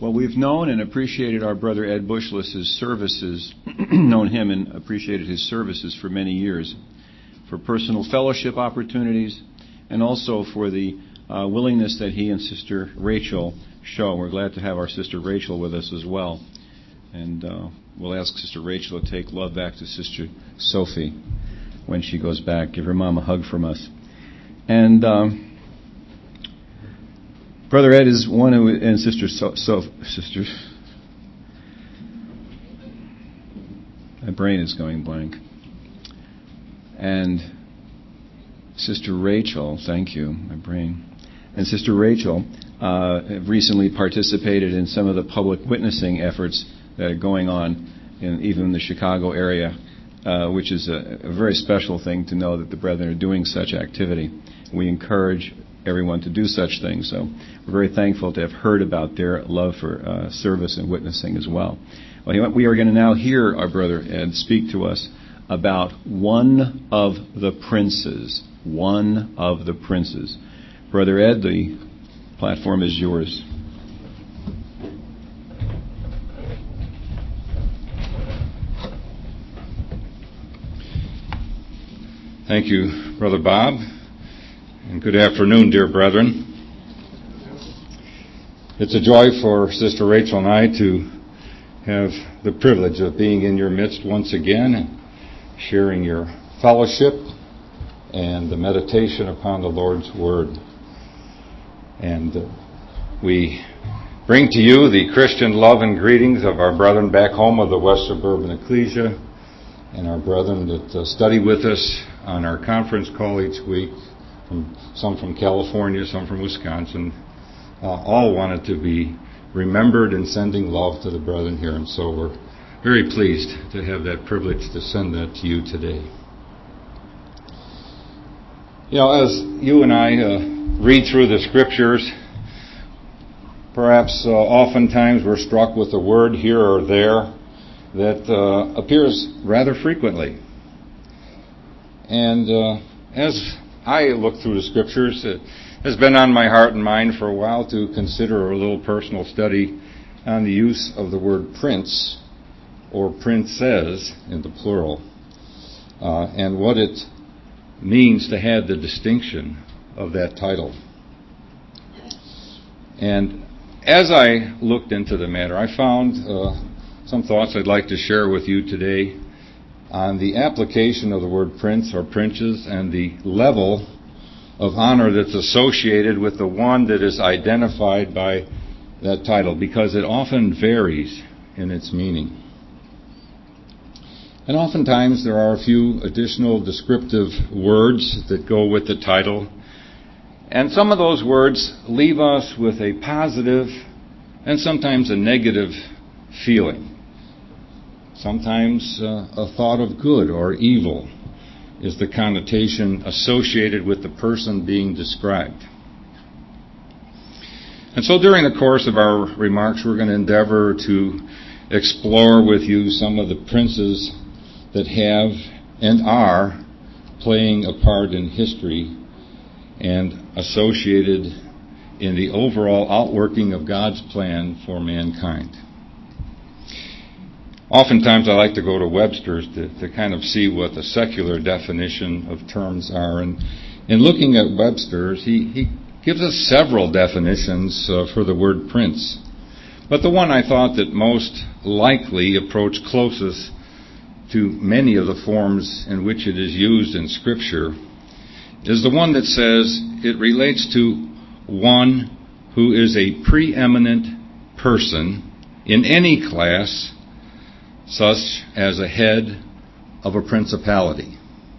Well, we've known and appreciated our brother Ed Bushless's services, known him and appreciated his services for many years, for personal fellowship opportunities, and also for the willingness that he and Sister Rachel show. We're glad to have our Sister Rachel with us as well. And we'll ask Sister Rachel to take love back to Sister Sophie when she goes back. Give her mom a hug from us. And Brother Ed is one who, and Sister my brain is going blank. And Sister Rachel, thank you, my brain. And Sister Rachel have recently participated in some of the public witnessing efforts that are going on in even the Chicago area, which is a very special thing to know that the brethren are doing such activity. We encourage everyone to do such things. So we're very thankful to have heard about their love for service and witnessing as well. Well, we are going to now hear our brother Ed speak to us about one of the princes. One of the princes. Brother Ed, the platform is yours. Thank you, Brother Bob, and good afternoon, dear brethren. It's a joy for Sister Rachel and I to have the privilege of being in your midst once again and sharing your fellowship and the meditation upon the Lord's Word. And we bring to you the Christian love and greetings of our brethren back home of the West Suburban Ecclesia and our brethren that study with us on our conference call each week, some from California, some from Wisconsin. All wanted to be remembered in sending love to the brethren here, and so we're very pleased to have that privilege to send that to you today. You know, as you and I read through the Scriptures, perhaps oftentimes we're struck with a word here or there that appears rather frequently. And as I look through the Scriptures, it has been on my heart and mind for a while to consider a little personal study on the use of the word prince or princess in the plural, and what it means to have the distinction of that title. And as I looked into the matter, I found some thoughts I'd like to share with you today on the application of the word prince or princes and the level of honor that's associated with the one that is identified by that title, because it often varies in its meaning. And oftentimes there are a few additional descriptive words that go with the title, and some of those words leave us with a positive and sometimes a negative feeling. Sometimes a thought of good or evil is the connotation associated with the person being described. And so during the course of our remarks, we're going to endeavor to explore with you some of the princes that have and are playing a part in history and associated in the overall outworking of God's plan for mankind. Oftentimes I like to go to Webster's to kind of see what the secular definition of terms are. And in looking at Webster's, he gives us several definitions for the word prince. But the one I thought that most likely approached closest to many of the forms in which it is used in Scripture is the one that says it relates to one who is a preeminent person in any class, such as a head of a principality.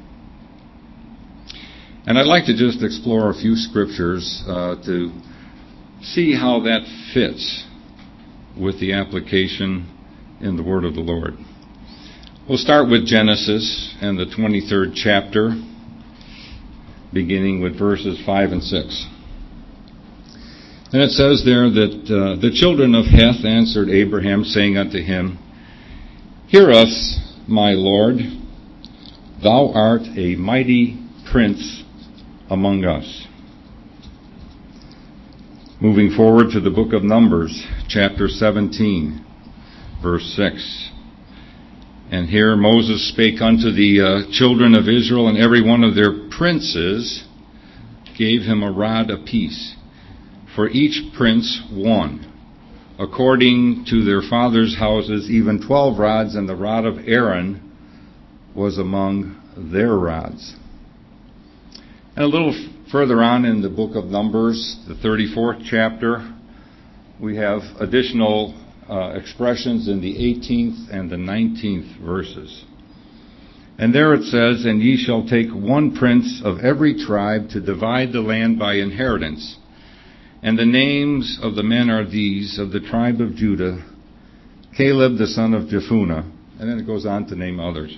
And I'd like to just explore a few scriptures to see how that fits with the application in the Word of the Lord. We'll start with Genesis and the 23rd chapter, beginning with verses 5 and 6. And it says there that the children of Heth answered Abraham, saying unto him, Hear us, my Lord, thou art a mighty prince among us. Moving forward to the book of Numbers, chapter 17, verse 6. And here Moses spake unto the children of Israel, and every one of their princes gave him a rod apiece, for each prince one, according to their fathers' houses, even 12 rods, and the rod of Aaron was among their rods. And a little further on in the book of Numbers, the 34th chapter, we have additional expressions in the 18th and the 19th verses. And there it says, And ye shall take one prince of every tribe to divide the land by inheritance. And the names of the men are these, of the tribe of Judah, Caleb the son of Jephunneh. And then it goes on to name others.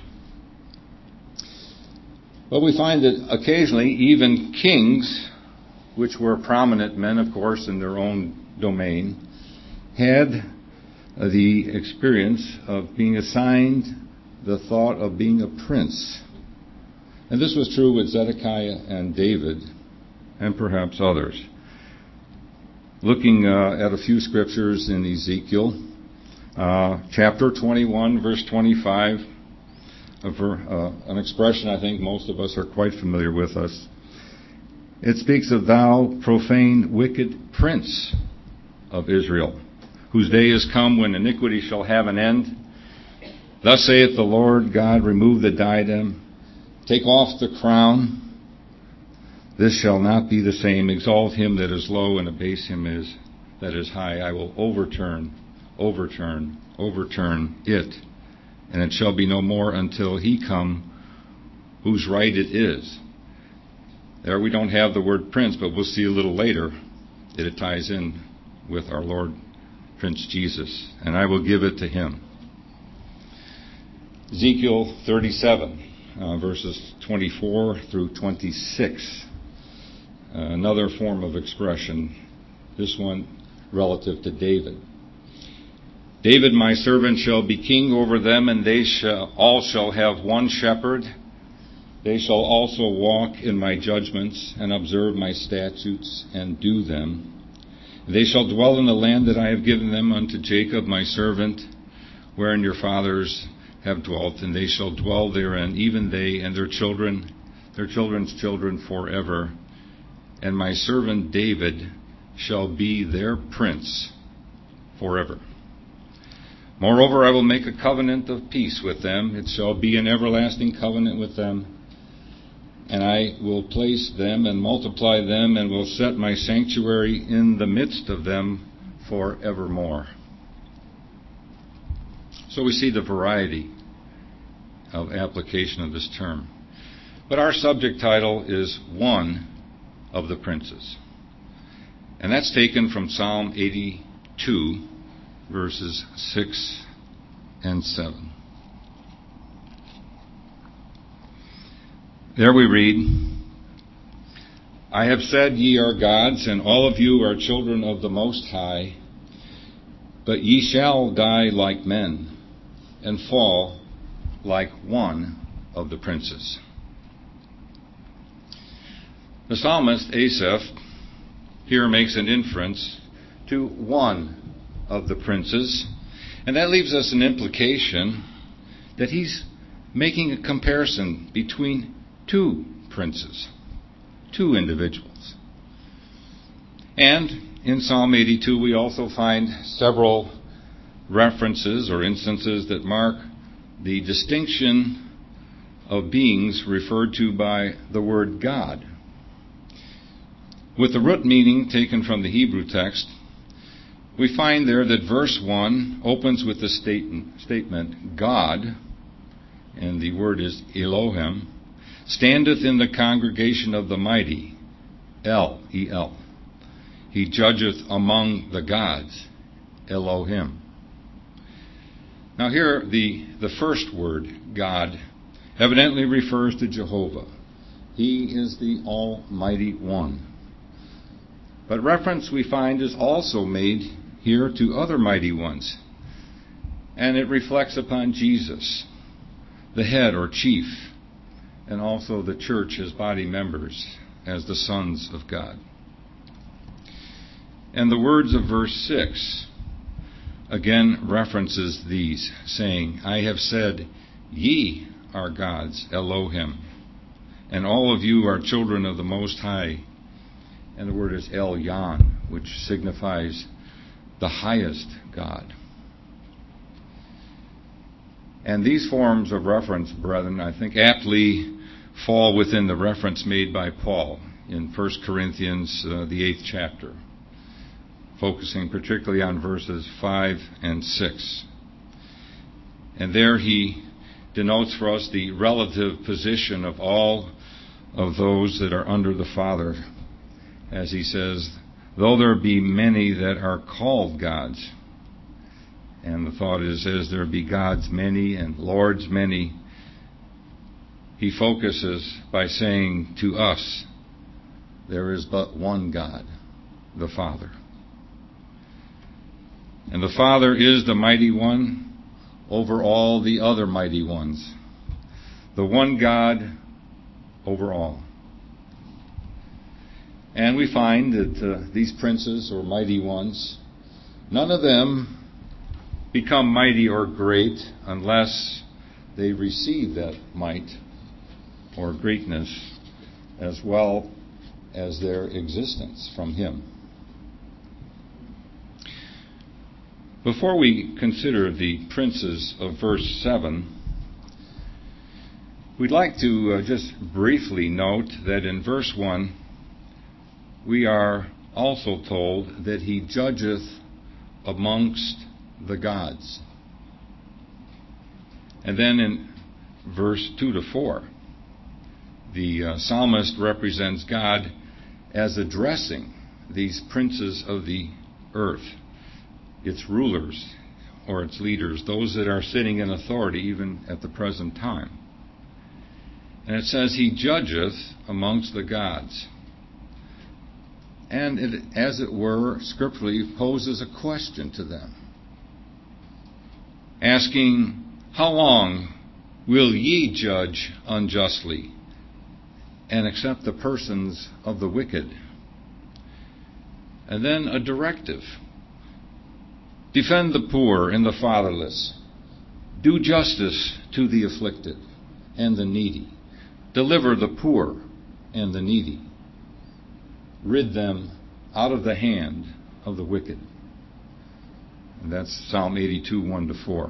But we find that occasionally even kings, which were prominent men, of course, in their own domain, had the experience of being assigned the thought of being a prince. And this was true with Zedekiah and David, and perhaps others. Looking at a few scriptures in Ezekiel, chapter 21, verse 25, an expression I think most of us are quite familiar with us. It speaks of thou profane, wicked prince of Israel, whose day is come when iniquity shall have an end. Thus saith the Lord God, remove the diadem, take off the crown. This shall not be the same. Exalt him that is low, and abase him that is high. I will overturn it. And it shall be no more until he come whose right it is. There we don't have the word prince, but we'll see a little later that it ties in with our Lord, Prince Jesus. And I will give it to him. Ezekiel 37, verses 24 through 26. Another form of expression, this one relative to David. David my servant shall be king over them, and they all shall have one shepherd. They shall also walk in my judgments, and observe my statutes, and do them. They shall dwell in the land that I have given them unto Jacob my servant, wherein your fathers have dwelt, and they shall dwell therein, even they and their children, their children's children forever. And my servant David shall be their prince forever. Moreover, I will make a covenant of peace with them. It shall be an everlasting covenant with them. And I will place them and multiply them, and will set my sanctuary in the midst of them forevermore. So we see the variety of application of this term. But our subject title is One of the Princes. And that's taken from Psalm 82, verses 6 and 7. There we read, I have said ye are gods, and all of you are children of the Most High, but ye shall die like men, and fall like one of the princes. The psalmist Asaph here makes an inference to one of the princes, and that leaves us an implication that he's making a comparison between two princes, two individuals. And in Psalm 82 we also find several references or instances that mark the distinction of beings referred to by the word God. With the root meaning taken from the Hebrew text, we find there that verse 1 opens with the statement, God, and the word is Elohim, standeth in the congregation of the mighty, El. He judgeth among the gods, Elohim. Now here, the first word, God, evidently refers to Jehovah. He is the Almighty One. But reference we find is also made here to other mighty ones. And it reflects upon Jesus, the head or chief, and also the church as body members, as the sons of God. And the words of verse 6 again references these, saying, I have said, ye are gods, Elohim, and all of you are children of the Most High. And the word is Elyon, which signifies the highest God. And these forms of reference, brethren, I think aptly fall within the reference made by Paul in 1 Corinthians, the 8th chapter, focusing particularly on verses 5 and 6. And there he denotes for us the relative position of all of those that are under the Father, as he says, though there be many that are called gods. And the thought is, as there be gods many and lords many, he focuses by saying to us, there is but one God, the Father. And the Father is the mighty one over all the other mighty ones. The one God over all. And we find that these princes or mighty ones, none of them become mighty or great unless they receive that might or greatness as well as their existence from Him. Before we consider the princes of verse 7, we'd like to just briefly note that in verse 1, we are also told that He judgeth amongst the gods. And then in verse 2 to 4, the psalmist represents God as addressing these princes of the earth, its rulers or its leaders, those that are sitting in authority even at the present time. And it says, He judgeth amongst the gods. And it, as it were, scripturally poses a question to them, asking, how long will ye judge unjustly and accept the persons of the wicked? And then a directive. Defend the poor and the fatherless. Do justice to the afflicted and the needy. Deliver the poor and the needy. Rid them out of the hand of the wicked. And that's Psalm 82, 1 to 4.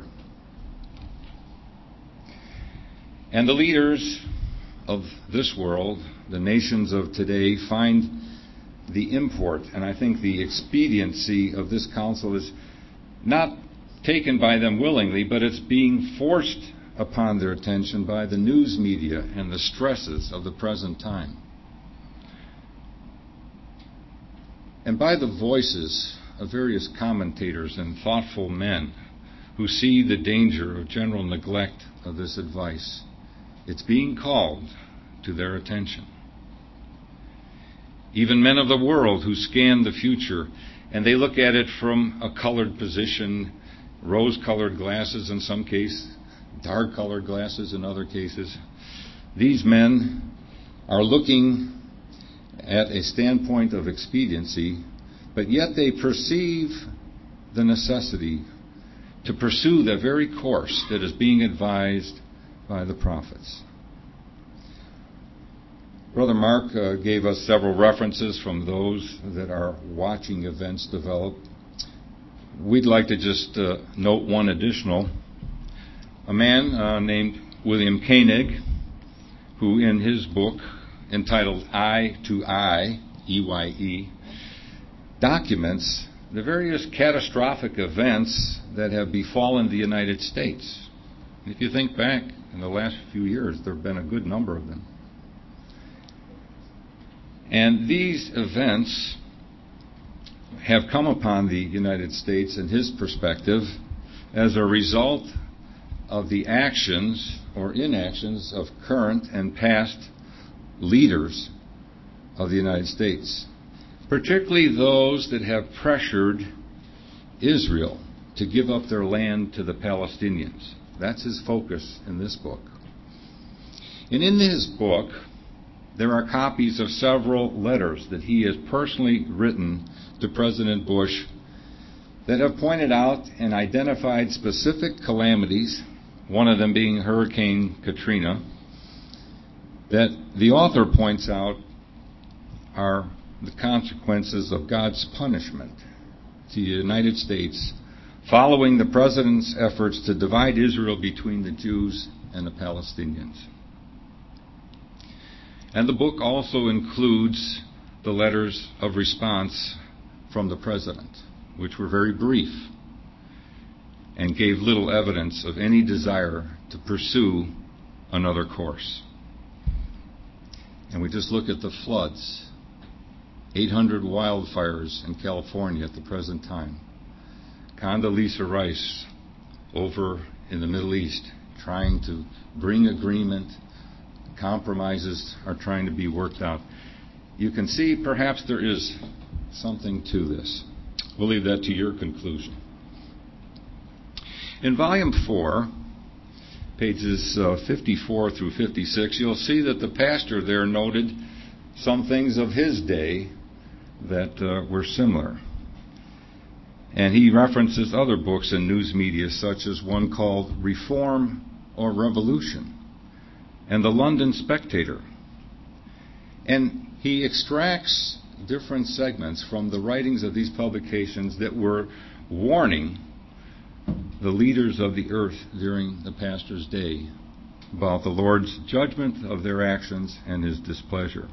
And the leaders of this world, the nations of today, find the import, and I think the expediency of this counsel is not taken by them willingly, but it's being forced upon their attention by the news media and the stresses of the present time. And by the voices of various commentators and thoughtful men who see the danger of general neglect of this advice. It's being called to their attention. Even men of the world who scan the future, and they look at it from a colored position, rose-colored glasses in some cases, dark-colored glasses in other cases. These men are looking at a standpoint of expediency, but yet they perceive the necessity to pursue the very course that is being advised by the prophets. Brother Mark gave us several references from those that are watching events develop. We'd like to just note one additional. A man named William Koenig, who in his book entitled Eye to Eye, EYE, documents the various catastrophic events that have befallen the United States. If you think back in the last few years, there have been a good number of them. And these events have come upon the United States, in his perspective, as a result of the actions or inactions of current and past leaders of the United States, particularly those that have pressured Israel to give up their land to the Palestinians. That's his focus in this book. And in his book, there are copies of several letters that he has personally written to President Bush that have pointed out and identified specific calamities, one of them being Hurricane Katrina, that the author points out are the consequences of God's punishment to the United States following the president's efforts to divide Israel between the Jews and the Palestinians. And the book also includes the letters of response from the president, which were very brief and gave little evidence of any desire to pursue another course. And we just look at the floods, 800 wildfires in California at the present time, Condoleezza Rice over in the Middle East trying to bring agreement, compromises are trying to be worked out. You can see perhaps there is something to this. We'll leave that to your conclusion. In Volume 4, pages 54 through 56, you'll see that the pastor there noted some things of his day that were similar. And he references other books and news media, such as one called Reform or Revolution and the London Spectator. And he extracts different segments from the writings of these publications that were warning the leaders of the earth during the pastor's day about the Lord's judgment of their actions and his displeasure.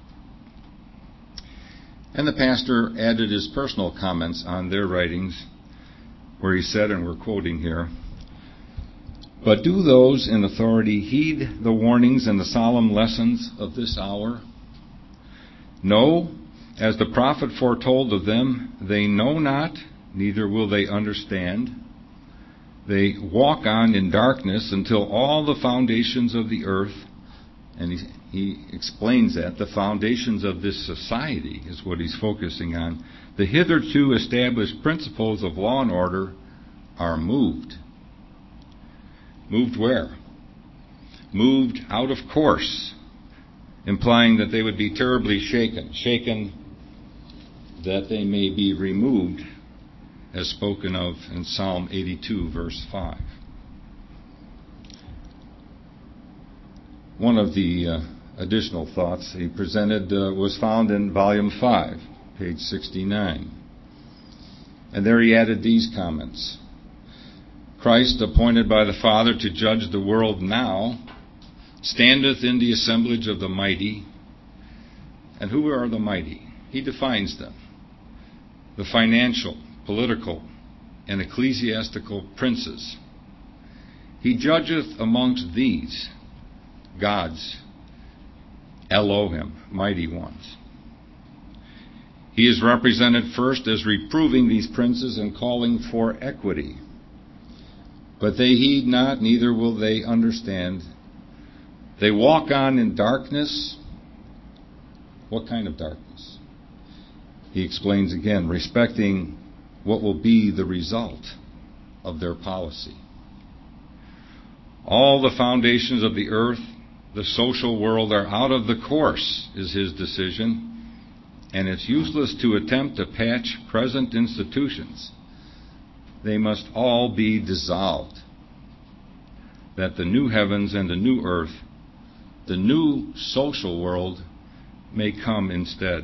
And the pastor added his personal comments on their writings, where he said, and we're quoting here, "But do those in authority heed the warnings and the solemn lessons of this hour? No, as the prophet foretold of them, they know not, neither will they understand. They walk on in darkness until all the foundations of the earth," and he explains that the foundations of this society is what he's focusing on, "the hitherto established principles of law and order are moved." Moved where? Moved out of course, implying that they would be terribly shaken that they may be removed, as spoken of in Psalm 82, verse 5. One of the additional thoughts he presented was found in Volume 5, page 69. And there he added these comments. "Christ, appointed by the Father to judge the world now, standeth in the assemblage of the mighty." And who are the mighty? He defines them. The financial, political, and ecclesiastical princes. He judgeth amongst these, God's, Elohim, mighty ones. He is represented first as reproving these princes and calling for equity. But they heed not, neither will they understand. They walk on in darkness. What kind of darkness? He explains again, respecting what will be the result of their policy. All the foundations of the earth, the social world, are out of the course, is his decision, and it's useless to attempt to patch present institutions. They must all be dissolved, that the new heavens and the new earth, the new social world, may come instead.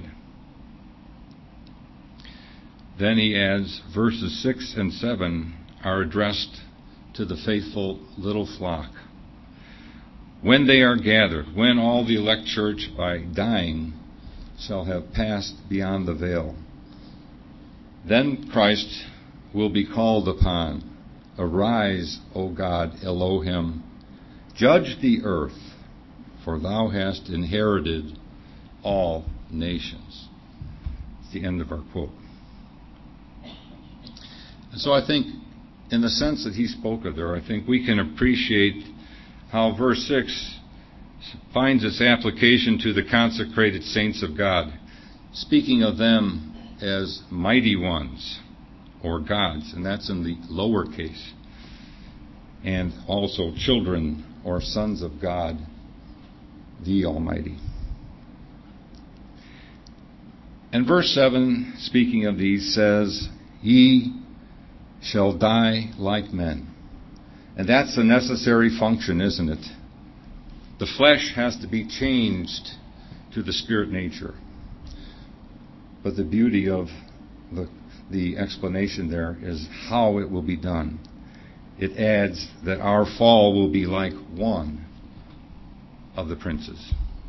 Then he adds, verses 6 and 7 are addressed to the faithful little flock. "When they are gathered, when all the elect church by dying shall have passed beyond the veil, then Christ will be called upon. Arise, O God, Elohim, judge the earth, for thou hast inherited all nations." It's the end of our quote. And so I think, in the sense that he spoke of there, I think we can appreciate how verse 6 finds its application to the consecrated saints of God, speaking of them as mighty ones, or gods, and that's in the lower case, and also children or sons of God, the Almighty. And verse 7, speaking of these, says, "Ye shall die like men." And that's a necessary function, isn't it? The flesh has to be changed to the spirit nature. But the beauty of the explanation there is how it will be done. It adds that our fall will be like one of the princes.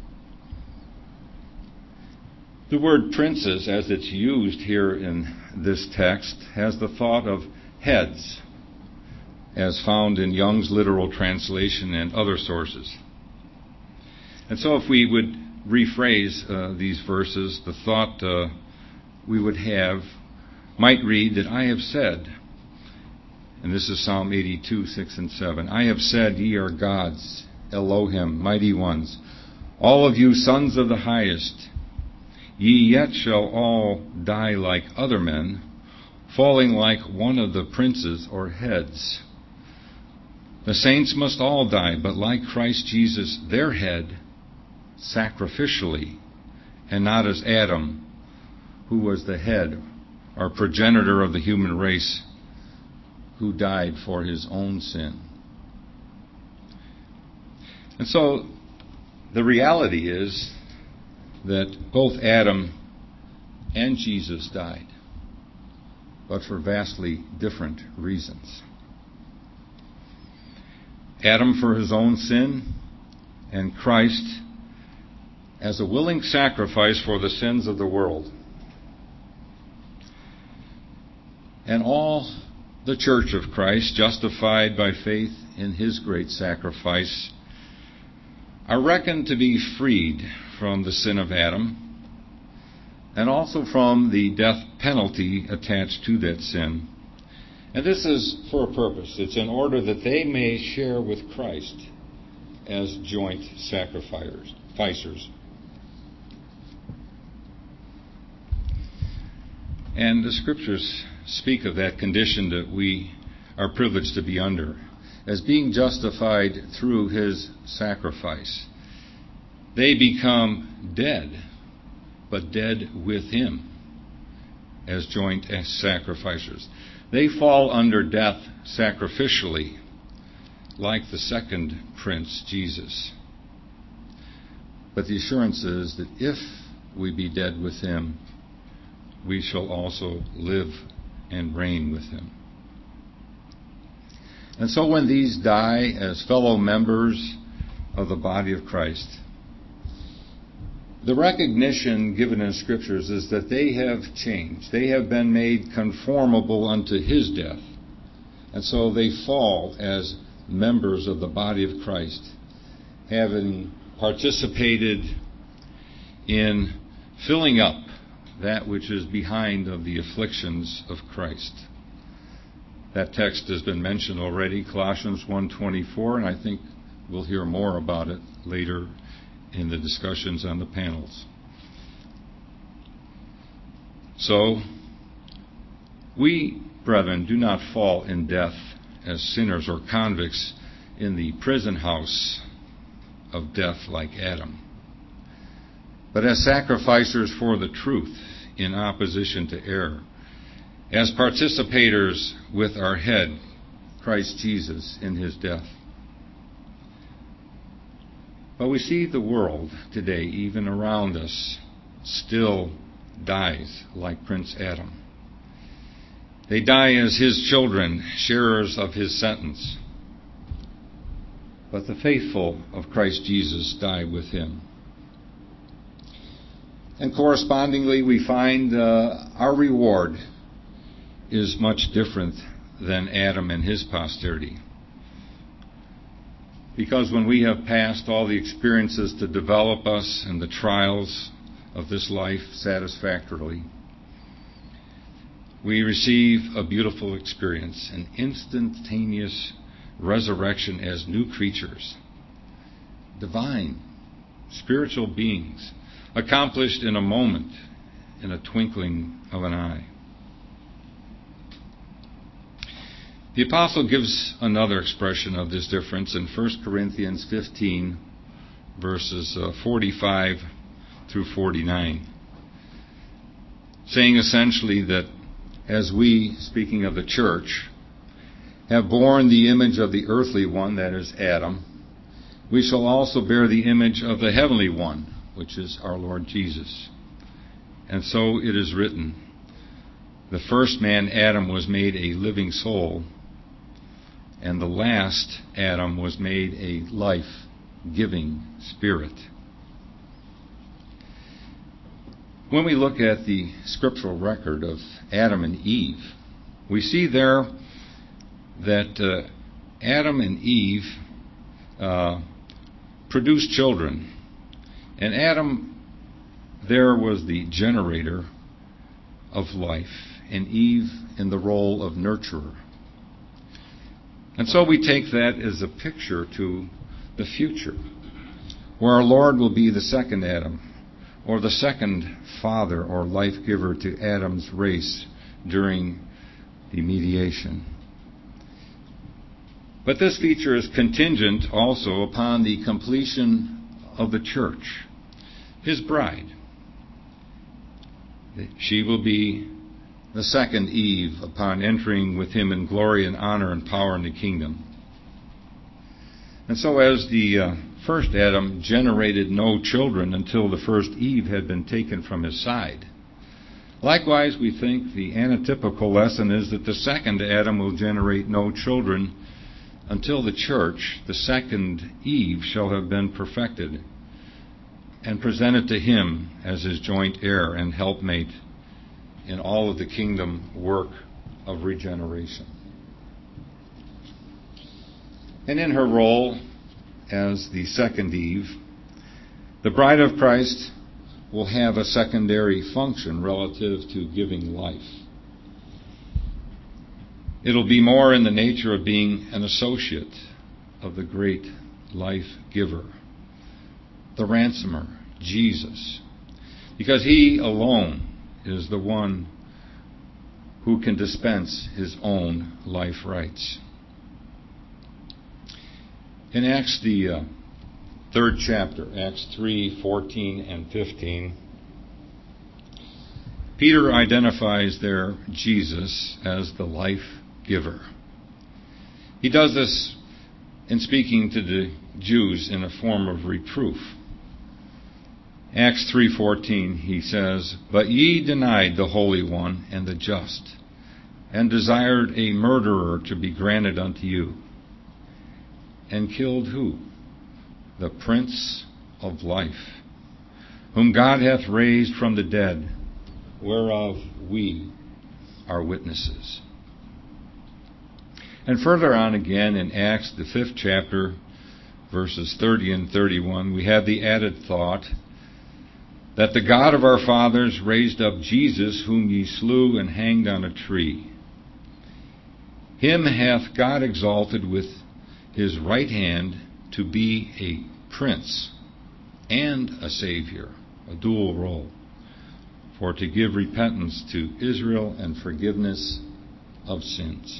The word princes, as it's used here in this text, has the thought of heads, as found in Young's literal translation and other sources. And so if we would rephrase these verses, the thought we would have might read that I have said, and this is Psalm 82, 6 and 7, "I have said, ye are gods, Elohim, mighty ones, all of you sons of the highest. Ye yet shall all die like other men, falling like one of the princes or heads. The saints must all die, but like Christ Jesus, their head, sacrificially, and not as Adam, who was the head or progenitor of the human race, who died for his own sin." And so the reality is that both Adam and Jesus died, but for vastly different reasons. Adam for his own sin, and Christ as a willing sacrifice for the sins of the world. And all the church of Christ, justified by faith in his great sacrifice, are reckoned to be freed from the sin of Adam, and also from the death penalty attached to that sin. And this is for a purpose. It's in order that they may share with Christ as joint sacrificers. And the Scriptures speak of that condition that we are privileged to be under, as being justified through his sacrifice. They become dead, but dead with him as joint sacrificers. They fall under death sacrificially, like the second prince, Jesus. But the assurance is that if we be dead with him, we shall also live and reign with him. And so when these die as fellow members of the body of Christ, the recognition given in Scriptures is that they have changed. They have been made conformable unto his death. And so they fall as members of the body of Christ, having participated in filling up that which is behind of the afflictions of Christ. That text has been mentioned already, Colossians 1:24, and I think we'll hear more about it later in the discussions on the panels. So, we, brethren, do not fall in death as sinners or convicts in the prison house of death like Adam, but as sacrificers for the truth in opposition to error, as participators with our head, Christ Jesus, in his death. But we see the world today, even around us, still dies like Prince Adam. They die as his children, sharers of his sentence. But the faithful of Christ Jesus die with him. And correspondingly, we find our reward is much different than Adam and his posterity. Because when we have passed all the experiences to develop us and the trials of this life satisfactorily, we receive a beautiful experience, an instantaneous resurrection as new creatures, divine, spiritual beings, accomplished in a moment, in a twinkling of an eye. The apostle gives another expression of this difference in 1 Corinthians 15, verses 45 through 49. saying essentially that as we, speaking of the church, have borne the image of the earthly one, that is Adam, we shall also bear the image of the heavenly one, which is our Lord Jesus. And so it is written, the first man, Adam, was made a living soul, and the last Adam was made a life-giving spirit. When we look at the scriptural record of Adam and Eve, we see there that Adam and Eve produced children. And Adam there was the generator of life, and Eve in the role of nurturer. And so we take that as a picture to the future, where our Lord will be the second Adam, or the second father or life giver to Adam's race during the mediation. But this feature is contingent also upon the completion of the church, his bride. She will be the second Eve upon entering with him in glory and honor and power in the kingdom. And so as the first Adam generated no children until the first Eve had been taken from his side, likewise we think the antitypical lesson is that the second Adam will generate no children until the church, the second Eve, shall have been perfected and presented to him as his joint heir and helpmate in all of the kingdom work of regeneration. And in her role as the second Eve, the bride of Christ will have a secondary function relative to giving life. It'll be more in the nature of being an associate of the great life giver, the ransomer, Jesus, because he alone is the one who can dispense his own life rights. In Acts, the third chapter, Acts 3:14 and 15, Peter identifies there Jesus as the life giver. He does this in speaking to the Jews in a form of reproof. Acts 3:14, he says, "But ye denied the Holy One and the just, and desired a murderer to be granted unto you, and killed" who? "The Prince of Life, whom God hath raised from the dead, whereof we are witnesses." And further on again in Acts, the 5th chapter, verses 30 and 31, we have the added thought that the God of our fathers raised up Jesus, whom ye slew and hanged on a tree. Him hath God exalted with his right hand to be a prince and a Savior, a dual role, for to give repentance to Israel and forgiveness of sins.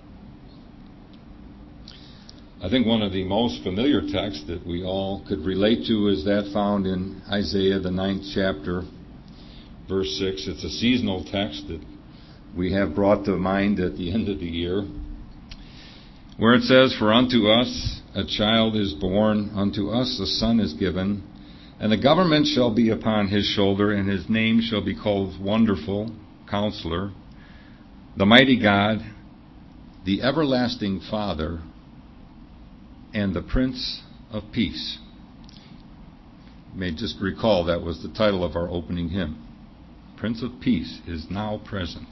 I think one of the most familiar texts that we all could relate to is that found in Isaiah, the 9th chapter, verse 6. It's a seasonal text that we have brought to mind at the end of the year, where it says, "For unto us a child is born, unto us a son is given, and the government shall be upon his shoulder, and his name shall be called Wonderful, Counselor, the Mighty God, the Everlasting Father, and the Prince of Peace." You may just recall that was the title of our opening hymn. Prince of Peace is now present.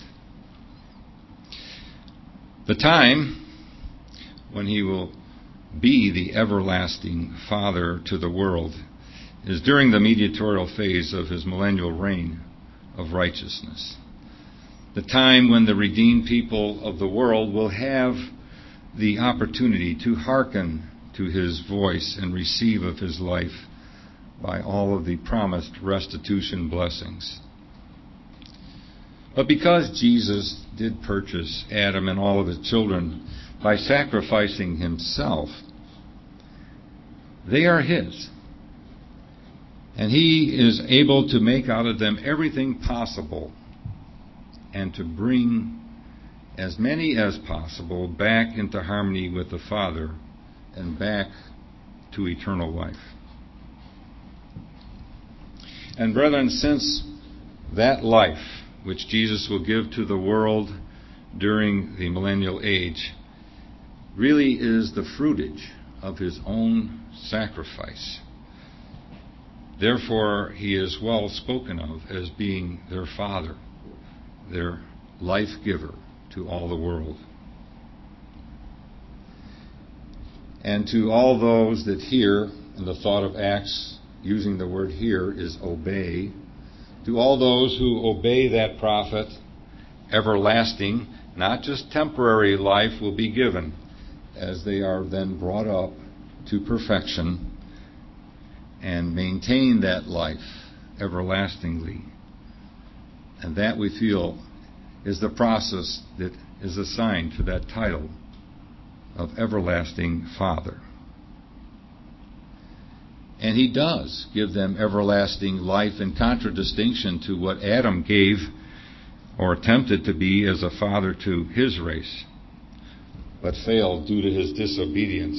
The time when he will be the everlasting Father to the world is during the mediatorial phase of his millennial reign of righteousness. The time when the redeemed people of the world will have the opportunity to hearken to his voice and receive of his life by all of the promised restitution blessings. But because Jesus did purchase Adam and all of his children by sacrificing himself, they are his. And he is able to make out of them everything possible and to bring as many as possible back into harmony with the Father and back to eternal life. And brethren, since that life which Jesus will give to the world during the millennial age really is the fruitage of his own sacrifice, therefore he is well spoken of as being their Father, their life giver to all the world. And to all those that hear, and the thought of Acts using the word here is obey, to all those who obey that prophet, everlasting, not just temporary life will be given as they are then brought up to perfection and maintain that life everlastingly. And that, we feel, is the process that is assigned to that title of everlasting Father. And he does give them everlasting life in contradistinction to what Adam gave or attempted to be as a father to his race, but failed due to his disobedience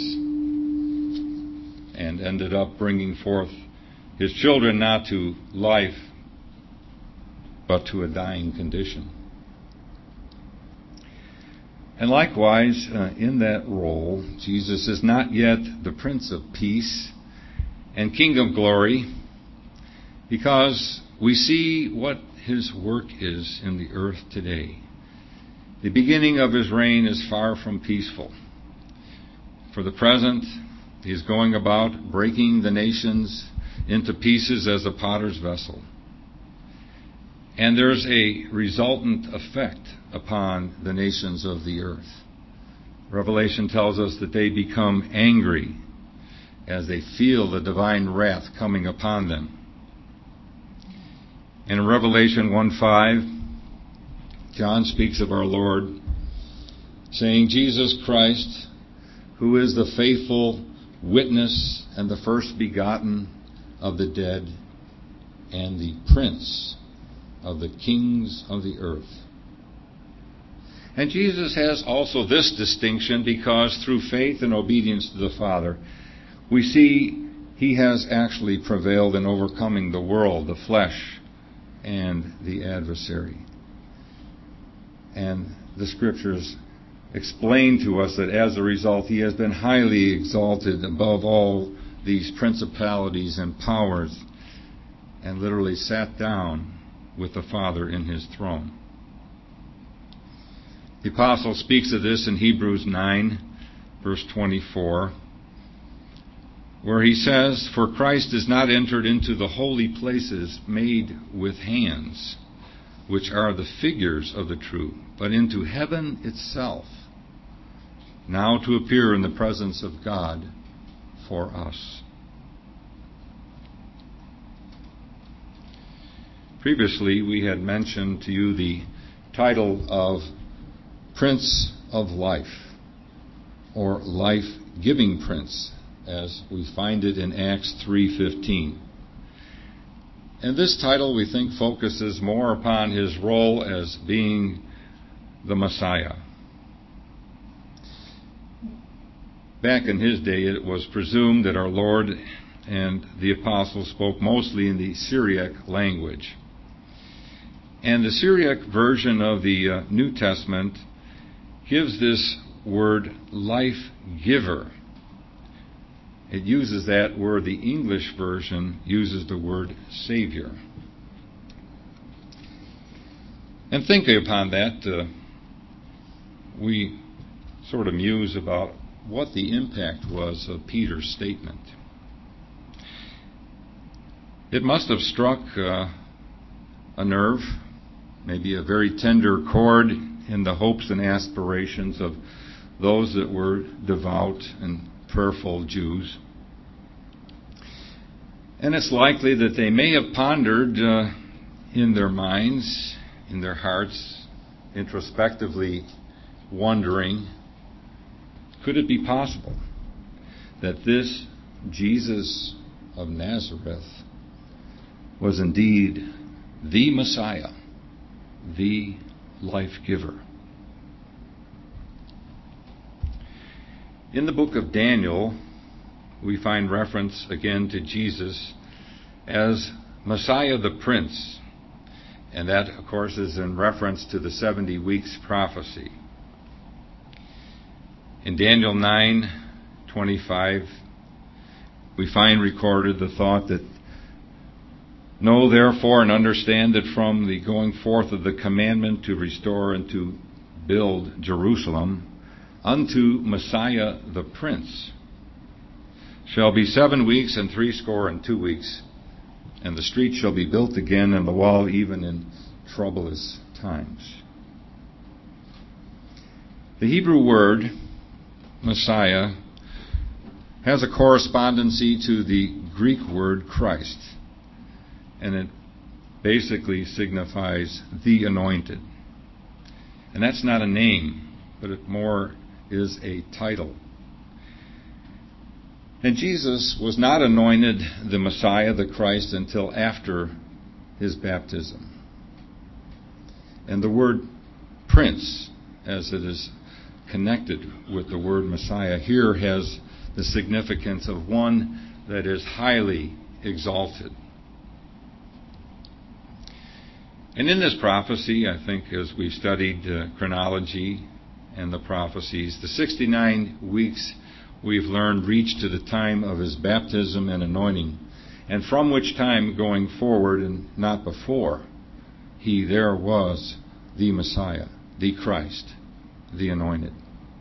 and ended up bringing forth his children not to life but to a dying condition. And likewise, in that role, Jesus is not yet the Prince of Peace and King of Glory, because we see what his work is in the earth today. The beginning of his reign is far from peaceful. For the present, he is going about breaking the nations into pieces as a potter's vessel. And there's a resultant effect upon the nations of the earth. Revelation tells us that they become angry as they feel the divine wrath coming upon them. And in Revelation 1:5, John speaks of our Lord, saying, Jesus Christ, who is the faithful witness and the first begotten of the dead and the prince of the kings of the earth. And Jesus has also this distinction because through faith and obedience to the Father, we see he has actually prevailed in overcoming the world, the flesh, and the adversary. And the Scriptures explain to us that as a result, he has been highly exalted above all these principalities and powers and literally sat down with the Father in his throne. The Apostle speaks of this in Hebrews 9, verse 24, where he says, For Christ is not entered into the holy places made with hands, which are the figures of the true, but into heaven itself, now to appear in the presence of God for us. Previously, we had mentioned to you the title of Prince of Life, or Life-Giving Prince, as we find it in Acts 3:15. And this title, we think, focuses more upon his role as being the Messiah. Back in his day, it was presumed that our Lord and the apostles spoke mostly in the Syriac language. And the Syriac version of the New Testament gives this word life giver. It uses that word. The English version uses the word Savior. And thinking upon that, we sort of muse about what the impact was of Peter's statement. It must have struck a nerve, maybe a very tender chord in the hopes and aspirations of those that were devout and prayerful Jews. And it's likely that they may have pondered in their minds, in their hearts, introspectively wondering, could it be possible that this Jesus of Nazareth was indeed the Messiah, the life giver. In the book of Daniel, we find reference again to Jesus as Messiah the Prince. And that, of course, is in reference to the 70 weeks prophecy. In Daniel 9:25, we find recorded the thought that, "Know therefore and understand that from the going forth of the commandment to restore and to build Jerusalem unto Messiah the Prince shall be 7 weeks and 62 weeks, and the street shall be built again, and the wall even in troublous times." The Hebrew word Messiah has a correspondency to the Greek word Christ, and it basically signifies the anointed. And that's not a name, but it more is a title. And Jesus was not anointed the Messiah, the Christ, until after his baptism. And the word Prince, as it is connected with the word Messiah, here has the significance of one that is highly exalted. And in this prophecy, I think as we studied chronology and the prophecies, the 69 weeks we've learned reach to the time of his baptism and anointing, and from which time going forward and not before, he there was the Messiah, the Christ, the anointed.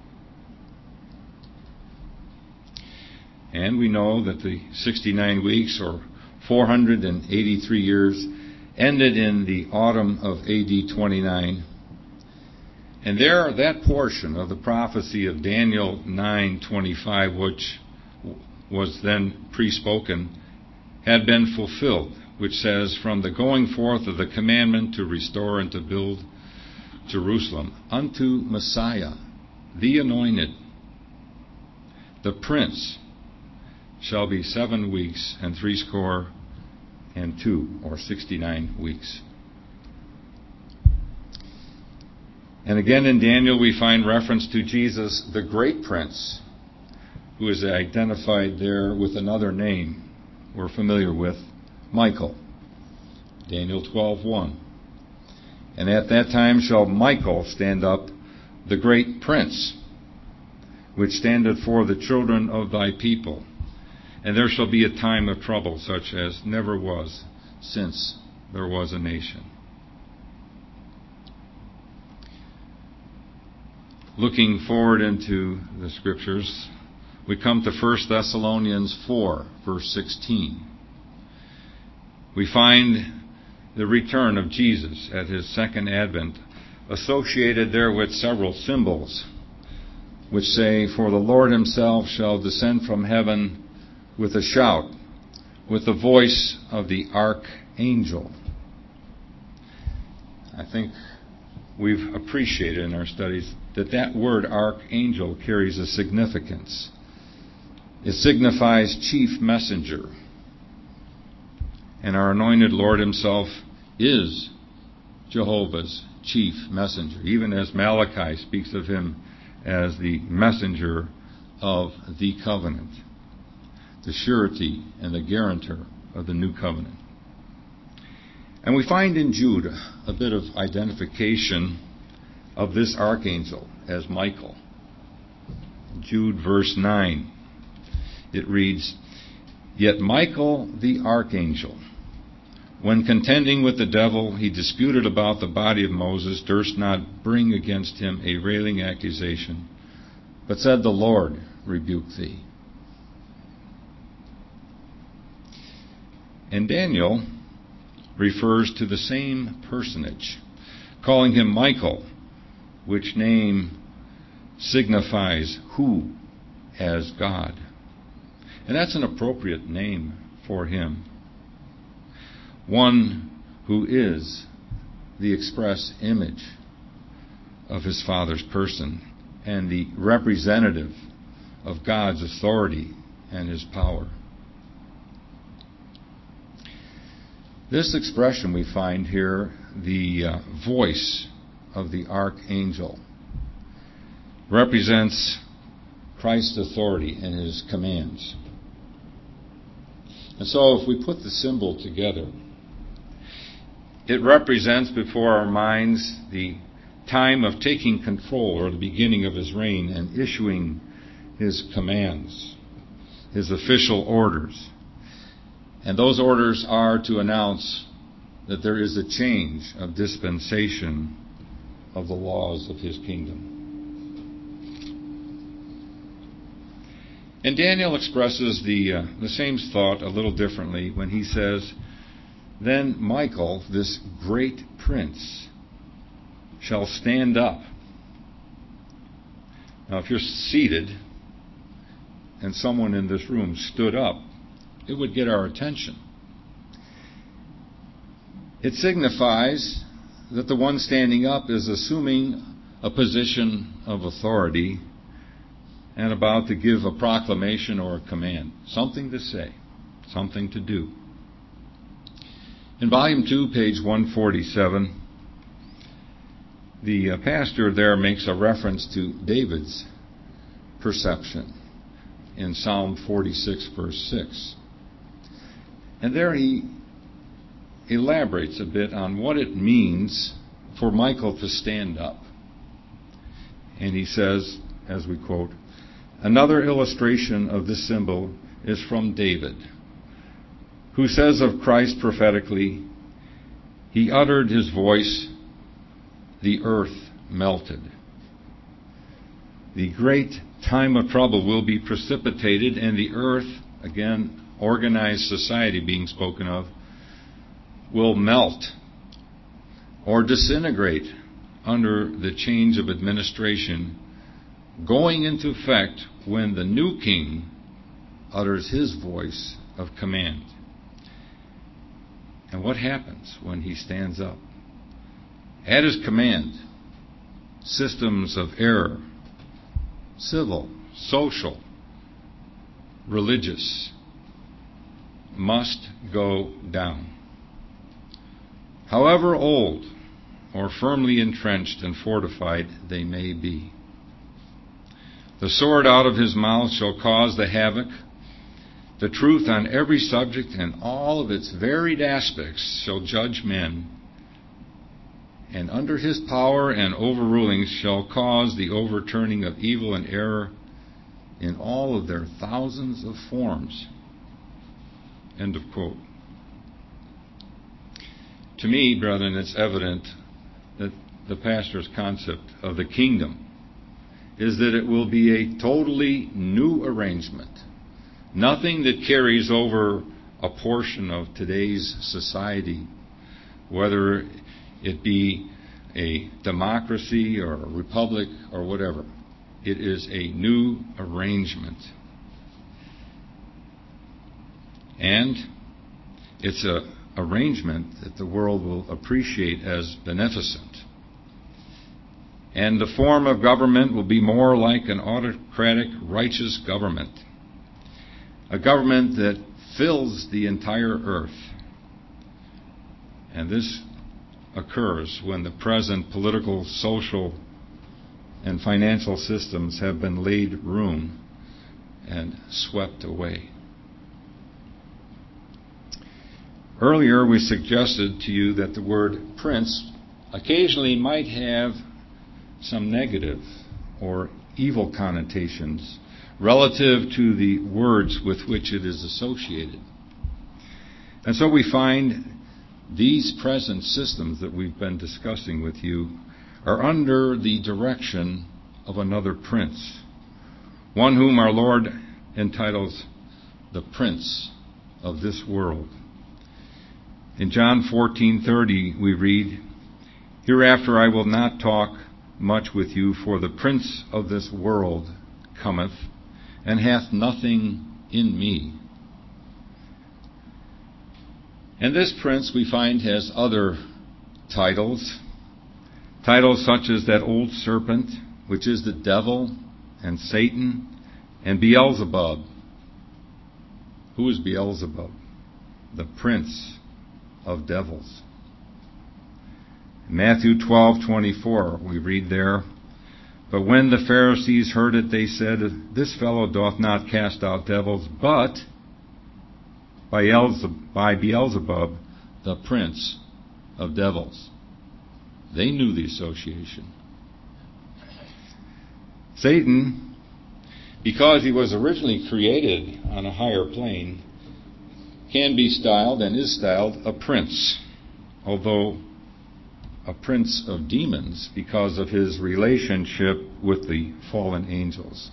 And we know that the 69 weeks, or 483 years, ended in the autumn of AD 29. And there, that portion of the prophecy of Daniel 9:25, which was then pre-spoken, had been fulfilled, which says, "From the going forth of the commandment to restore and to build Jerusalem unto Messiah, the anointed, the Prince, shall be 7 weeks and 62, or 69 weeks." And again in Daniel we find reference to Jesus, the great Prince, who is identified there with another name we're familiar with, Michael. Daniel 12:1. "And at that time shall Michael stand up, the great Prince, which standeth for the children of thy people. And there shall be a time of trouble such as never was since there was a nation." Looking forward into the Scriptures, we come to 1 Thessalonians 4, verse 16. We find the return of Jesus at his second advent, associated there with several symbols, which say, "For the Lord himself shall descend from heaven with a shout, with the voice of the archangel." I think we've appreciated in our studies that word archangel carries a significance. It signifies chief messenger. And our anointed Lord himself is Jehovah's chief messenger, even as Malachi speaks of him as the messenger of the covenant, the surety and the guarantor of the new covenant. And we find in Jude a bit of identification of this archangel as Michael. Jude verse 9, it reads, "Yet Michael the archangel, when contending with the devil, he disputed about the body of Moses, durst not bring against him a railing accusation, but said, The Lord rebuke thee." And Daniel refers to the same personage, calling him Michael, which name signifies who as God. And that's an appropriate name for him. One who is the express image of his Father's person and the representative of God's authority and his power. This expression we find here, the voice of the archangel represents Christ's authority and his commands. And so if we put the symbol together, it represents before our minds the time of taking control, or the beginning of his reign, and issuing his commands, his official orders. And those orders are to announce that there is a change of dispensation of the laws of his kingdom. And Daniel expresses the same thought a little differently when he says, "Then Michael, this great prince, shall stand up." Now, if you're seated and someone in this room stood up, it would get our attention. It signifies that the one standing up is assuming a position of authority and about to give a proclamation or a command, something to say, something to do. In Volume 2, page 147, the pastor there makes a reference to David's perception in Psalm 46, verse 6. And there he elaborates a bit on what it means for Michael to stand up. And he says, as we quote, "Another illustration of this symbol is from David, who says of Christ prophetically, 'He uttered his voice, the earth melted.'" The great time of trouble will be precipitated, and the earth, again, organized society being spoken of, will melt or disintegrate under the change of administration going into effect when the new king utters his voice of command. And what happens when he stands up? At his command, systems of error, civil, social, religious, must go down. However old or firmly entrenched and fortified they may be. The sword out of his mouth shall cause the havoc. The truth on every subject and all of its varied aspects shall judge men. And under his power and overruling shall cause the overturning of evil and error in all of their thousands of forms. End of quote. To me, brethren, it's evident that the pastor's concept of the kingdom is that it will be a totally new arrangement. Nothing that carries over a portion of today's society, whether it be a democracy or a republic or whatever. It is a new arrangement. And it's an arrangement that the world will appreciate as beneficent. And the form of government will be more like an autocratic, righteous government. A government that fills the entire earth. And this occurs when the present political, social, and financial systems have been laid ruin and swept away. Earlier, we suggested to you that the word prince occasionally might have some negative or evil connotations relative to the words with which it is associated. And so we find these present systems that we've been discussing with you are under the direction of another prince, one whom our Lord entitles the Prince of this world. In John 14:30 we read, "Hereafter I will not talk much with you, for the prince of this world cometh, and hath nothing in me." And this prince, we find, has other titles. Titles such as that old serpent, which is the devil and Satan, and Beelzebub. Who is Beelzebub? The prince of devils. Matthew 12:24, we read there, "But when the Pharisees heard it, they said, This fellow doth not cast out devils, but by Beelzebub, the prince of devils." They knew the association. Satan, because he was originally created on a higher plane, can be styled and is styled a prince, although a prince of demons because of his relationship with the fallen angels.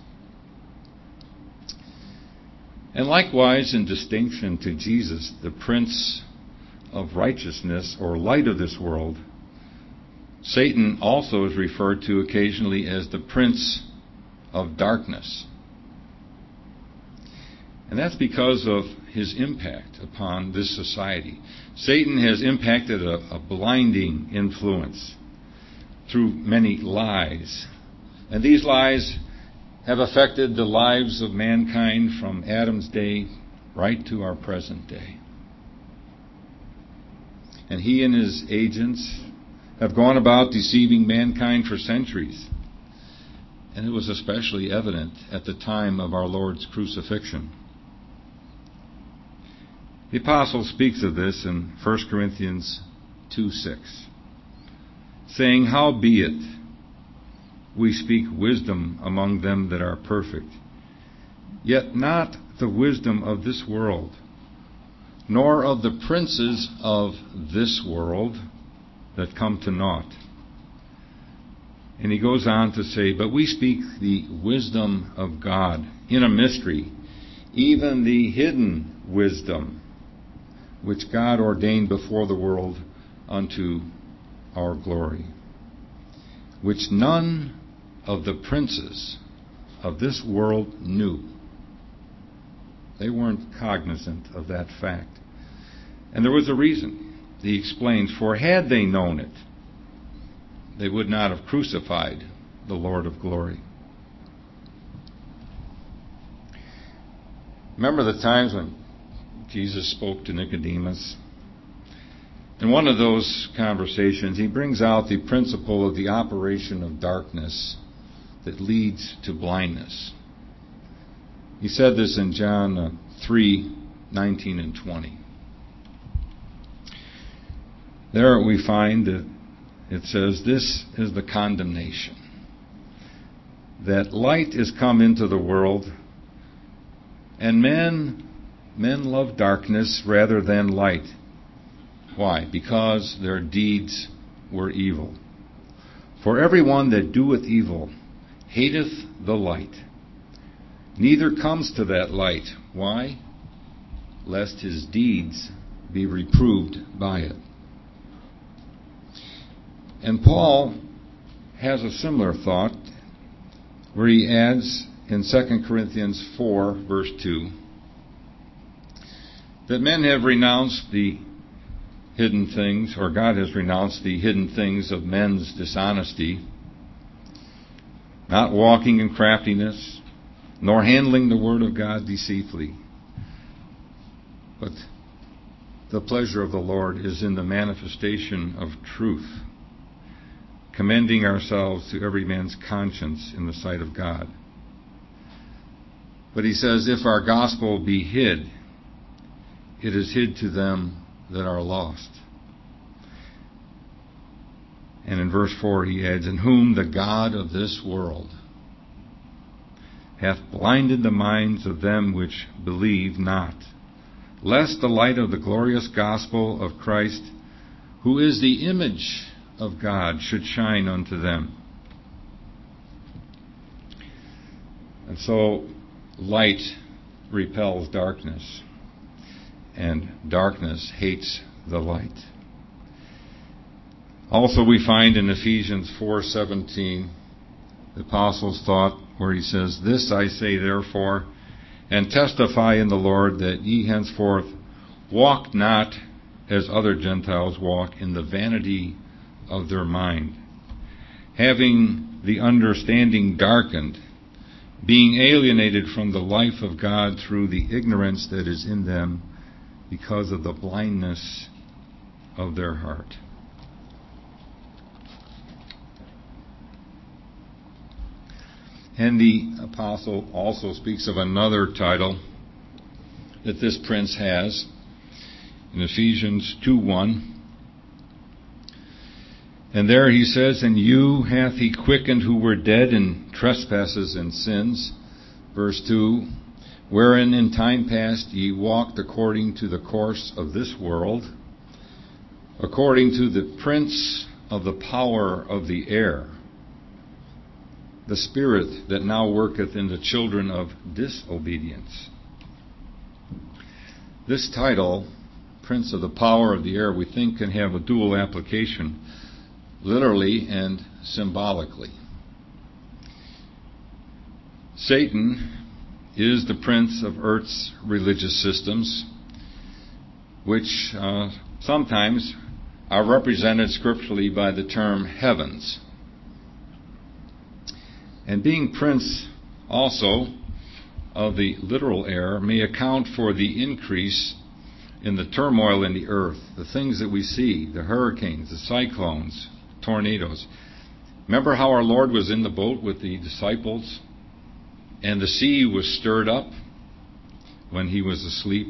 And likewise, in distinction to Jesus, the Prince of Righteousness or light of this world, Satan also is referred to occasionally as the Prince of Darkness. And that's because of his impact upon this society. Satan has impacted a blinding influence through many lies. And these lies have affected the lives of mankind from Adam's day right to our present day. And he and his agents have gone about deceiving mankind for centuries. And it was especially evident at the time of our Lord's crucifixion. The apostle speaks of this in 1 Corinthians 2:6, saying, "Howbeit we speak wisdom among them that are perfect, yet not the wisdom of this world, nor of the princes of this world that come to naught." And he goes on to say, "But we speak the wisdom of God in a mystery, even the hidden wisdom, which God ordained before the world unto our glory, which none of the princes of this world knew." They weren't cognizant of that fact. And there was a reason. He explains, "For had they known it, they would not have crucified the Lord of glory." Remember the times when Jesus spoke to Nicodemus? In one of those conversations, he brings out the principle of the operation of darkness that leads to blindness. He said this in John 3:19 and 20. There we find that it says, "This is the condemnation, that light is come into the world, and men love darkness rather than light." Why? Because their deeds were evil. "For everyone that doeth evil hateth the light, neither comes to that light." Why? "Lest his deeds be reproved by it." And Paul has a similar thought where he adds in 2 Corinthians 4, verse 2, that men have renounced the hidden things, or God has renounced the hidden things of men's dishonesty, not walking in craftiness, nor handling the word of God deceitfully. But the pleasure of the Lord is in the manifestation of truth, commending ourselves to every man's conscience in the sight of God. But he says, "If our gospel be hid, it is hid to them that are lost." And in verse 4 he adds, "In whom the God of this world hath blinded the minds of them which believe not, lest the light of the glorious gospel of Christ, who is the image of God, should shine unto them." And so light repels darkness, and darkness hates the light. Also we find in Ephesians 4:17 the apostle's thought where he says, "This I say therefore, and testify in the Lord, that ye henceforth walk not as other Gentiles walk, in the vanity of their mind, having the understanding darkened, being alienated from the life of God through the ignorance that is in them, because of the blindness of their heart." And the apostle also speaks of another title that this prince has in Ephesians 2:1. And there he says, "And you hath he quickened who were dead in trespasses and sins." Verse 2, "Wherein in time past ye walked according to the course of this world, according to the prince of the power of the air, the spirit that now worketh in the children of disobedience." This title, Prince of the Power of the Air, we think can have a dual application, literally and symbolically. Satan is the prince of earth's religious systems, which sometimes are represented scripturally by the term heavens. And being prince also of the literal air may account for the increase in the turmoil in the earth, the things that we see, the hurricanes, the cyclones, tornadoes. Remember how our Lord was in the boat with the disciples and the sea was stirred up when he was asleep?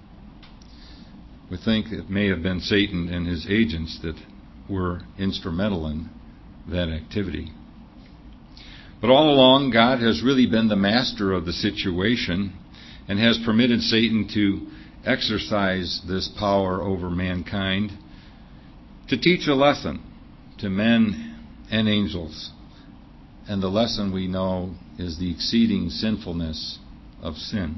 We think it may have been Satan and his agents that were instrumental in that activity. But all along, God has really been the master of the situation and has permitted Satan to exercise this power over mankind to teach a lesson to men and angels. And the lesson we know is the exceeding sinfulness of sin.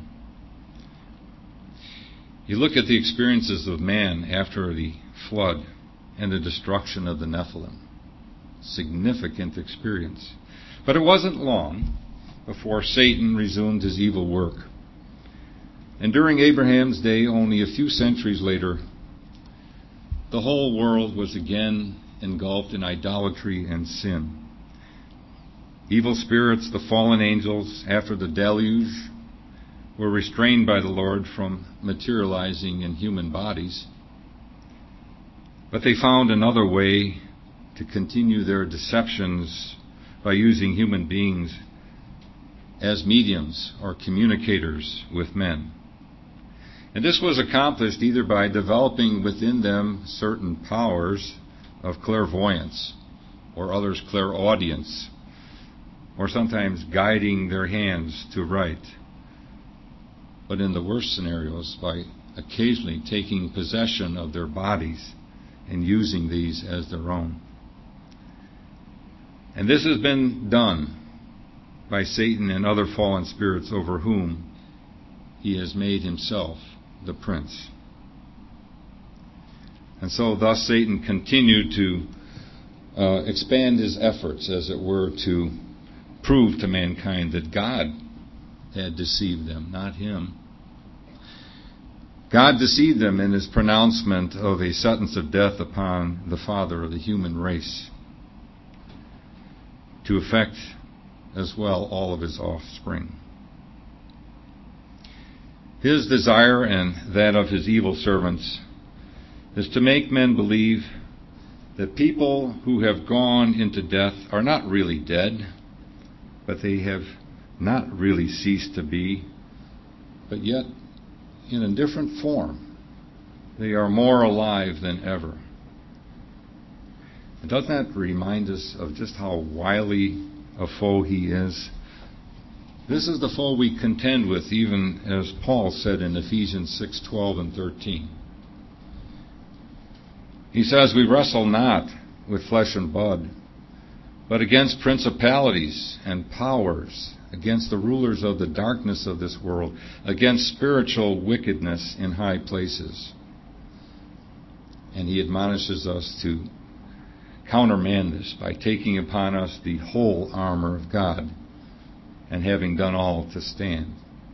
You look at the experiences of man after the flood and the destruction of the Nephilim. Significant experience. But it wasn't long before Satan resumed his evil work. And during Abraham's day, only a few centuries later, the whole world was again engulfed in idolatry and sin. Evil spirits, the fallen angels, after the deluge, were restrained by the Lord from materializing in human bodies. But they found another way to continue their deceptions by using human beings as mediums or communicators with men. And this was accomplished either by developing within them certain powers of clairvoyance, or others clairaudience, or sometimes guiding their hands to write. But in the worst scenarios, by occasionally taking possession of their bodies and using these as their own. And this has been done by Satan and other fallen spirits over whom he has made himself the prince. And so thus Satan continued to expand his efforts, as it were, to prove to mankind that God had deceived them, not him. God deceived them in his pronouncement of a sentence of death upon the father of the human race, to affect as well all of his offspring. His desire and that of his evil servants is to make men believe that people who have gone into death are not really dead, but they have not really ceased to be, but yet in a different form. They are more alive than ever. And doesn't that remind us of just how wily a foe he is? This is the foe we contend with, even as Paul said in Ephesians 6:12 and 13. He says, "We wrestle not with flesh and blood, but against principalities and powers, against the rulers of the darkness of this world, against spiritual wickedness in high places." And he admonishes us to countermand this by taking upon us the whole armor of God and having done all to stand.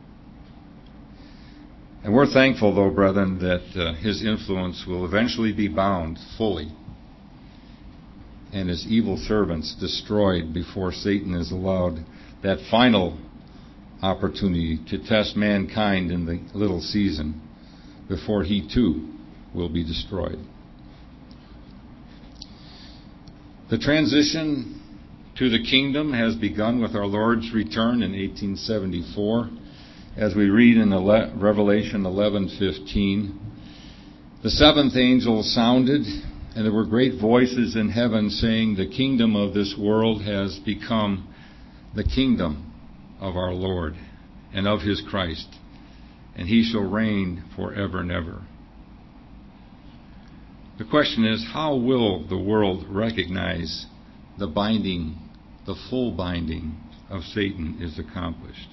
And we're thankful, though, brethren, that his influence will eventually be bound fully and his evil servants destroyed before Satan is allowed that final opportunity to test mankind in the little season before he too will be destroyed. The transition to the kingdom has begun with our Lord's return in 1874. As we read in Revelation 11:15, the seventh angel sounded, and there were great voices in heaven saying, "The kingdom of this world has become the kingdom of our Lord and of his Christ, and he shall reign forever and ever." The question is, how will the world recognize the full binding of Satan is accomplished?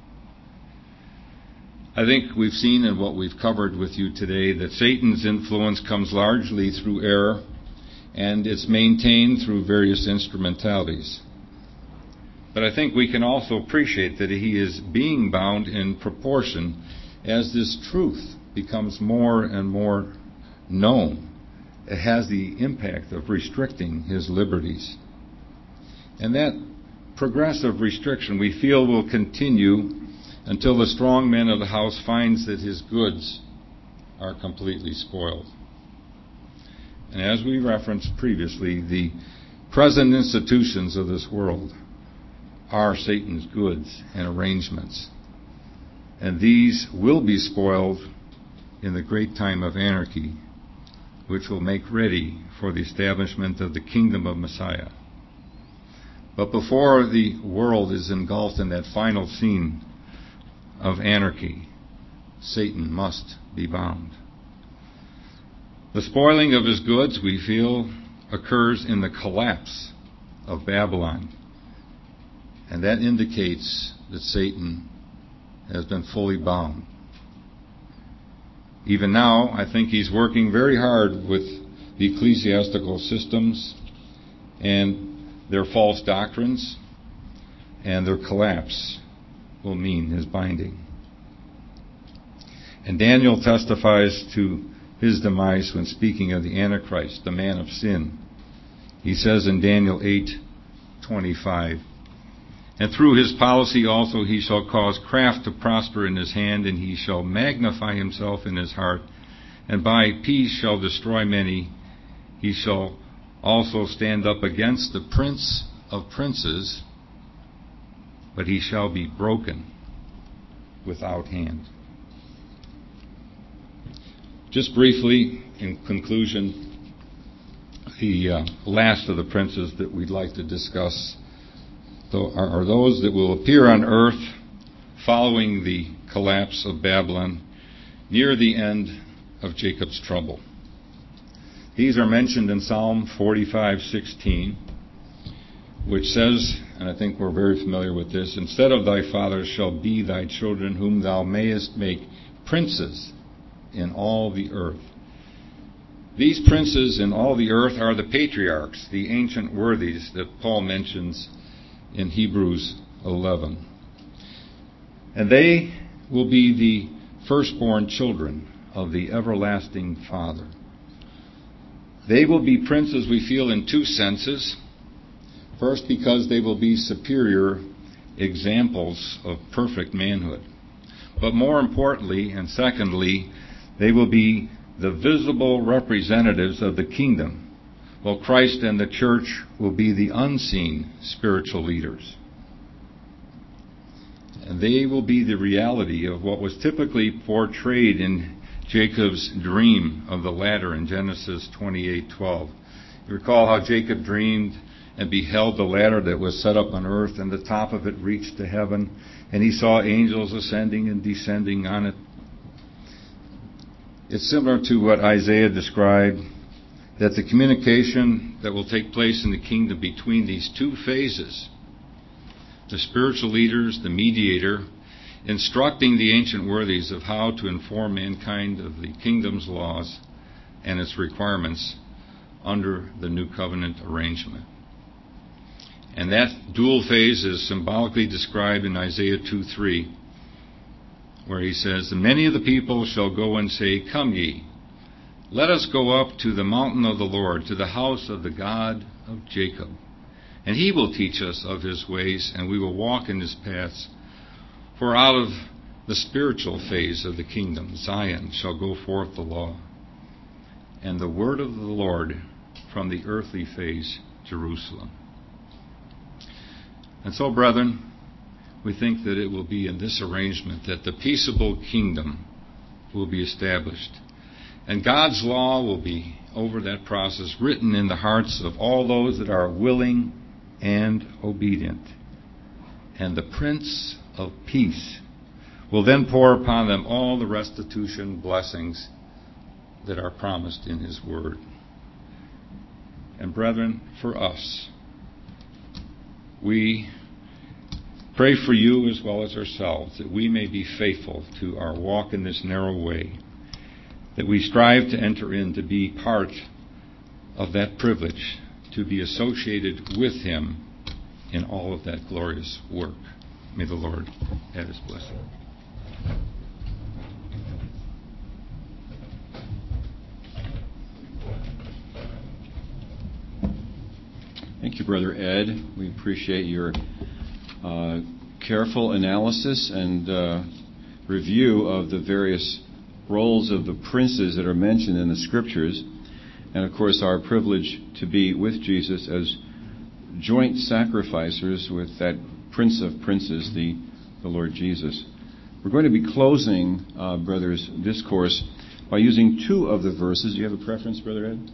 I think we've seen in what we've covered with you today that Satan's influence comes largely through error, and it's maintained through various instrumentalities. But I think we can also appreciate that he is being bound in proportion as this truth becomes more and more known. It has the impact of restricting his liberties. And that progressive restriction we feel will continue until the strong man of the house finds that his goods are completely spoiled. And as we referenced previously, the present institutions of this world are Satan's goods and arrangements. And these will be spoiled in the great time of anarchy, which will make ready for the establishment of the kingdom of Messiah. But before the world is engulfed in that final scene of anarchy, Satan must be bound. The spoiling of his goods, we feel, occurs in the collapse of Babylon. And that indicates that Satan has been fully bound. Even now, I think he's working very hard with the ecclesiastical systems and their false doctrines, and their collapse will mean his binding. And Daniel testifies to his demise when speaking of the Antichrist, the man of sin. He says in Daniel 8:25, "And through his policy also he shall cause craft to prosper in his hand, and he shall magnify himself in his heart, and by peace shall destroy many. He shall also stand up against the prince of princes, but he shall be broken without hand." Just briefly, in conclusion, the last of the princes that we'd like to discuss are those that will appear on earth following the collapse of Babylon near the end of Jacob's trouble. These are mentioned in Psalm 45:16, which says, and I think we're very familiar with this, "Instead of thy fathers shall be thy children, whom thou mayest make princes in all the earth." These princes in all the earth are the patriarchs, the ancient worthies that Paul mentions in Hebrews 11. And they will be the firstborn children of the everlasting Father. They will be princes, we feel, in two senses. First, because they will be superior examples of perfect manhood. But more importantly, and secondly, they will be the visible representatives of the kingdom, while Christ and the church will be the unseen spiritual leaders. And they will be the reality of what was typically portrayed in Jacob's dream of the ladder in Genesis 28:12. You recall how Jacob dreamed and beheld the ladder that was set up on earth, and the top of it reached to heaven, and he saw angels ascending and descending on it. It's similar to what Isaiah described, that the communication that will take place in the kingdom between these two phases, the spiritual leaders, the mediator, instructing the ancient worthies of how to inform mankind of the kingdom's laws and its requirements under the new covenant arrangement. And that dual phase is symbolically described in Isaiah 2:3, where he says, "And many of the people shall go and say, Come ye, let us go up to the mountain of the Lord, to the house of the God of Jacob. And he will teach us of his ways, and we will walk in his paths. For out of the spiritual phase of the kingdom, Zion shall go forth the law, and the word of the Lord from the earthly phase, Jerusalem." And so, brethren, we think that it will be in this arrangement that the peaceable kingdom will be established. And God's law will be, over that process, written in the hearts of all those that are willing and obedient. And the Prince of Peace will then pour upon them all the restitution blessings that are promised in His Word. And brethren, for us, we pray for you as well as ourselves, that we may be faithful to our walk in this narrow way, that we strive to enter in to be part of that privilege, to be associated with Him in all of that glorious work. May the Lord add His blessing. Thank you, Brother Ed. We appreciate your careful analysis and review of the various roles of the princes that are mentioned in the Scriptures, and of course our privilege to be with Jesus as joint sacrificers with that Prince of Princes, the Lord Jesus. We're going to be closing, brothers, this course by using two of the verses. Do you have a preference, Brother Ed?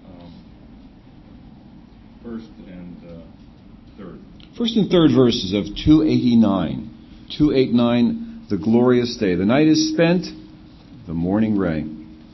First and third. First and third verses of 289. 289, the glorious day. The night is spent, the morning ray.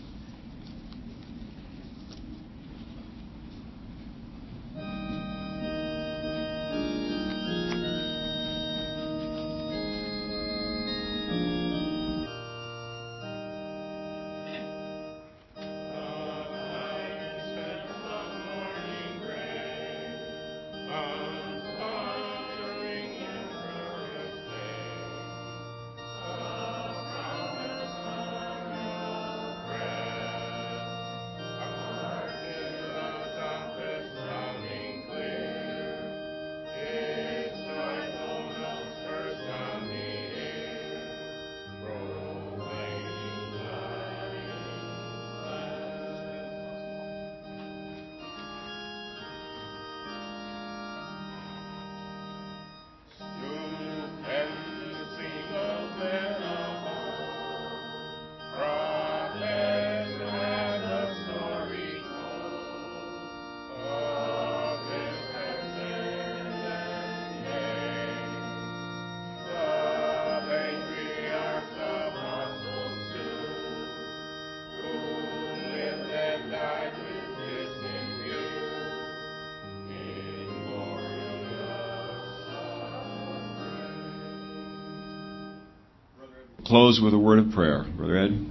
Close with a word of prayer. Brother Ed?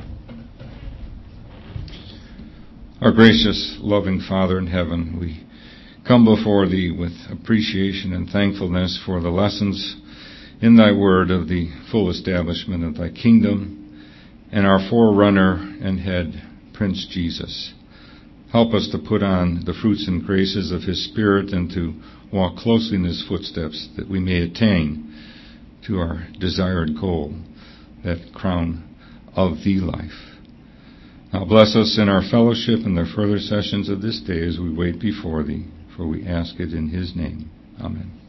Our gracious, loving Father in heaven, we come before Thee with appreciation and thankfulness for the lessons in Thy Word of the full establishment of Thy kingdom and our forerunner and head, Prince Jesus. Help us to put on the fruits and graces of His Spirit and to walk closely in His footsteps, that we may attain to our desired goal, that crown of Thee life. Now bless us in our fellowship and the further sessions of this day as we wait before Thee, for we ask it in His name. Amen.